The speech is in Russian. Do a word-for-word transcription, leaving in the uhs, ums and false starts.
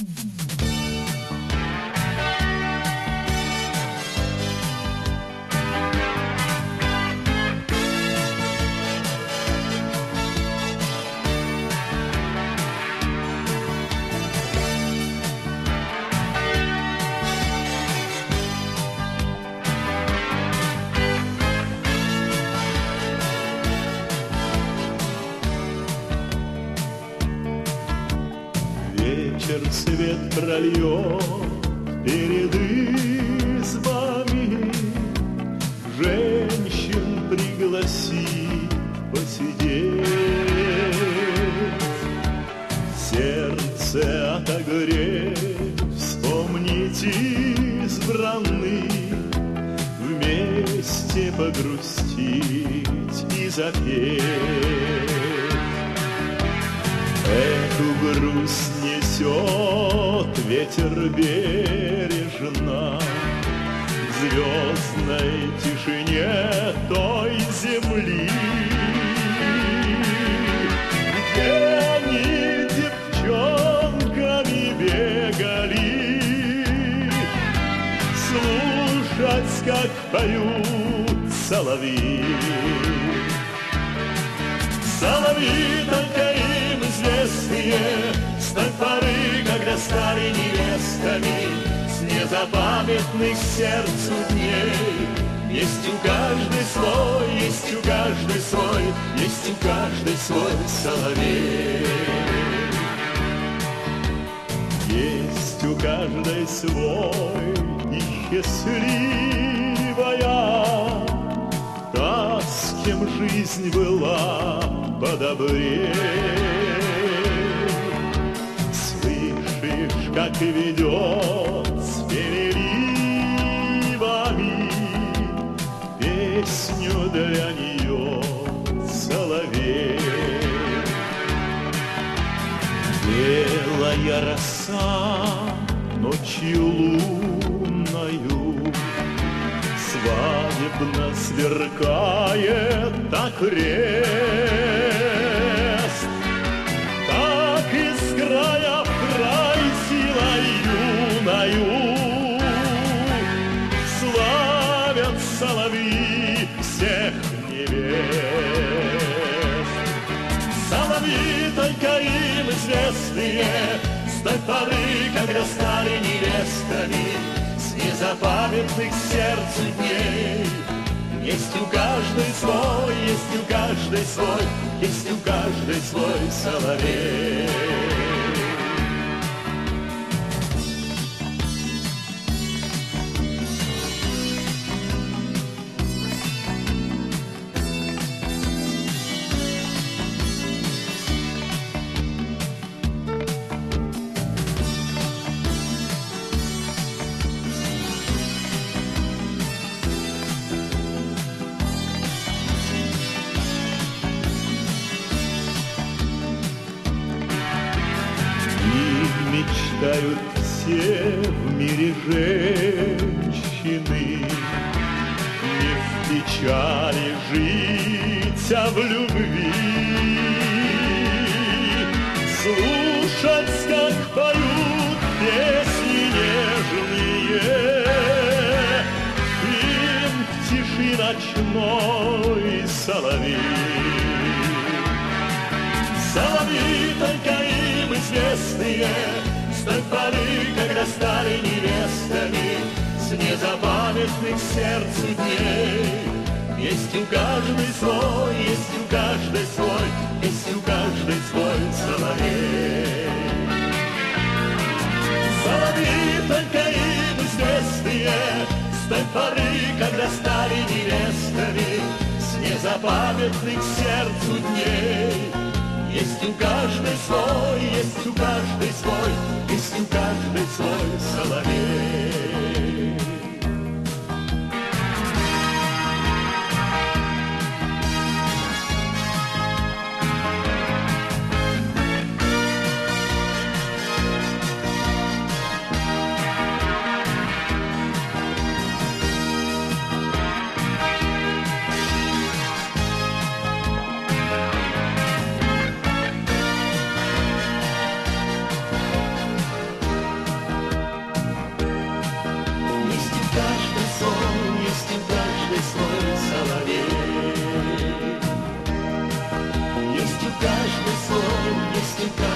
Вечер свет прольет перед избами, женщин пригласи посидеть. Сердце отогреть, вспомнить избранный, вместе погрустить и запеть. Эту грусть несет ветер бережно в звездной тишине той земли, где они девчонками бегали слушать, как поют соловьи. Соловьи только им известные с той поры, когда стали невестами, с незапамятных сердцу дней. Есть у каждой свой, есть у каждой свой, есть у каждой свой соловей. Есть у каждой свой и счастливая, та, с кем жизнь была подобрее. Слышишь, как ведет с переливами песню для нее соловей. Белая роса ночью лунною свадебно сверкает, так крест, так из края в край силой юною славят соловьи всех невест. Соловьи только им известные с той поры, когда стали невестами, незапамятных сердцу дней. Есть у каждой свой, есть у каждой свой, есть у каждой свой соловей. Мечтают все в мире женщины не в печали жить, а в любви. Слушать, как поют песни нежные, им в тиши ночной соловей. Соловьи только им известные с той поры, когда стали невестами, с незапамятных сердцу дней. Есть у каждой свой, есть у каждой свой, есть у каждой свой соловей. Соловьи только им известные с той поры, когда стали невестами, с незапамятных сердцу дней. Есть у каждой свой, есть у каждой свой, есть у каждой свой соловей. каждый слой есть и каждый